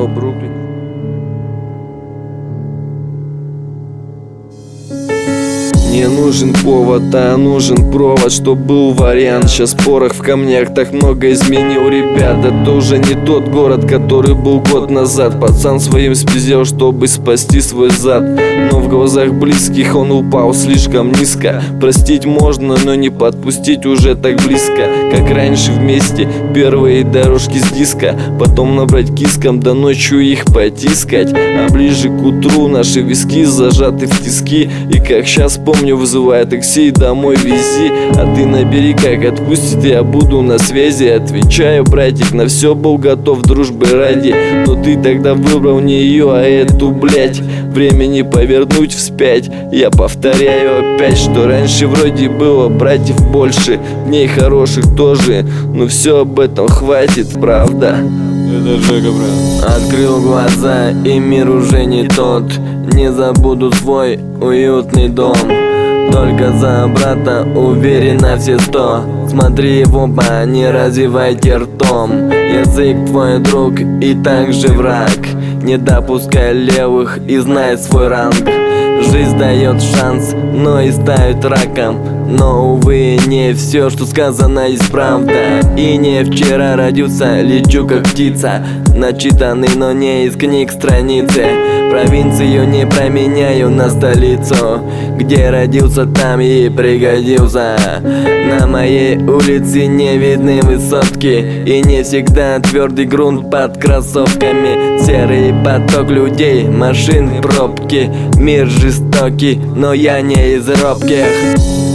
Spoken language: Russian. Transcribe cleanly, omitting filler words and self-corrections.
Йоу, Бруклин. Не нужен повод, а нужен провод, чтоб был вариант. Сейчас порох в камнях так много изменил, ребят. Это уже не тот город, который был год назад. Пацан своим спиздел, чтобы спасти свой зад. Но в глазах близких он упал слишком низко. Простить можно, но не подпустить уже так близко. Как раньше вместе первые дорожки с диска. Потом набрать киском, да ночью их потискать. А ближе к утру наши виски зажаты в тиски. И как сейчас помню, вызывая такси, домой вези. А ты набери, как отпустит, я буду на связи. Отвечаю, братик, на все был готов дружбы ради. Но ты тогда выбрал не ее, а эту, блять. Времени повернуть вспять. Я повторяю опять, что раньше вроде было братьев больше, дней хороших тоже. Но все об этом хватит, правда. Это Жека, брат. Открыл глаза, и мир уже не тот. Не забуду свой уютный дом. Только за брата уверен на все 100. Смотри в оба, не развивайте ртом. Язык твой друг и также враг. Не допускай левых и знай свой ранг. Жизнь дает шанс, но и ставит раком. Но, увы, не все, что сказано, есть правда. И не вчера родился, лечу как птица. Начитанный, но не из книг страницы. Провинцию не променяю на столицу. Где родился, там и пригодился. На моей улице не видны высотки. И не всегда твердый грунт под кроссовками. Серый поток людей, машин, пробки. Мир жестокий, но я не из робких.